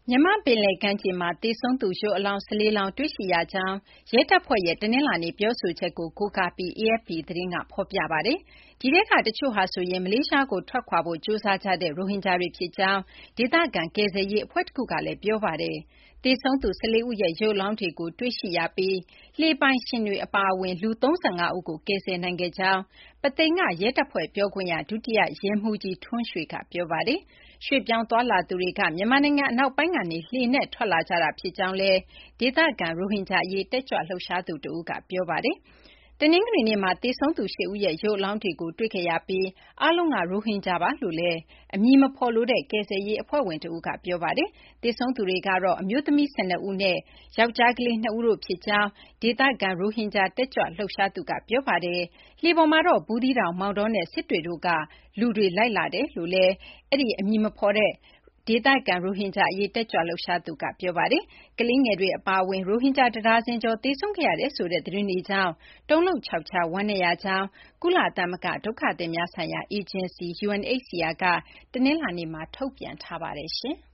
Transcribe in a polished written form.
မြန်မာ့ပင်လယ်ကမ်းခြေမှာသေဆုံးသူရုပ်အလောင်း14လောင်းတွေ့ရှိရကြောင်းရဲတပ်ဖွဲ့ရဲ့တနင်္လာနေ့ပြောဆိုချက်ကိုကိုးကားပြီး AFP သတင်းကဖော်ပြပါတယ်။ဒီထဲကတချို့ဟာဆိုရင်မလေးရှားကိုထွက်ခွာဖို့ကြိုးစားကြတဲ့ရိုဟင်ဂျာတွေဖြစ်ကြောင်းဒေသခံကယ်ဆယ်ရေးအဖွဲ့တခုကလည်းပြောပါတယ်။သေဆုံးသူ14ဦးရဲ့ရုပ်အလောင်းတွေကိုတွေ့ရှိရပြီးလှေပိုင်ရှင်တွေအပါအဝင်လူ35ဦးကိုကယ်ဆယ်နိုင်ခဲ့ကြောင်းပုသိမ်ကရဲတပ်ဖွဲ့ပြောခွင့်ရဒုတိယရဲမှူးကြီးထွန်းရွှေကပြောပါတယ်။ရွှေ့ပြောင်းသွားလာသူတွေကမြန်မာနိုင်ငံအနောက်ပိုင်းကနေလှေနဲ့ထွက်လာကြတာဖြစ်ကြောင်းလည်းဒေသခံရိုဟင်ဂျာအရေးတက်ကြွလှုပ်ရှားသူတဦးကပြောပါတယ်။တနင်္ဂနွေနေ့မှာသေဆုံးသူ8ဦးရဲ့ရုပ်အလောင်းတွေကိုတွေ့ခဲ့ရပြီးအားလုံးကရိုဟင်ဂျာပါလို့လည်းအမည်မဖော်လိုတဲ့ကယ်ဆယ်ရေးအဖွဲ့ဝင်တဦးကပြောပါတယ်။သေဆုံးသူတွေကတော့အမျိုးသမီး12ဦးနဲ့ယောက်ျားကလေး2ဦးတို့ဖြစ်ကြောင်းဒေသခံရိုဟင်ဂျာတက်ကြွလှုပ်ရှားသူကပြောပါတယ်။လှေပေါ်မှာတော့ဘူးသီးတောင်မောင်တောနဲ့စစ်တွေတို့ကလူတွေလိုက်လာတယ်လို့လည်းအဲဒီအမည်မဖော်တဲ့ဒေသခံရိုဟင်ဂျာအရေးတက်ကြွလှုပ်ရှားသူကပြောပါတယ်။ကလေးငယ်တွေအပါအဝင်ရိုဟင်ဂျာတဒါဇင်ကျော်သေဆုံးခဲ့ရတယ်ဆိုတဲ့သတင်းတွေကြောင့်တုန်လှုပ်ခြောက်ခြားဝမ်းနည်းရကြောင်းကုလသမဂ္ဂဒုက္ခသည်များဆိုင်ရာအေဂျင်စီ UNHCR ကတနင်္လာနေ့မှာထုတ်ပြန်ထားပါတယ်။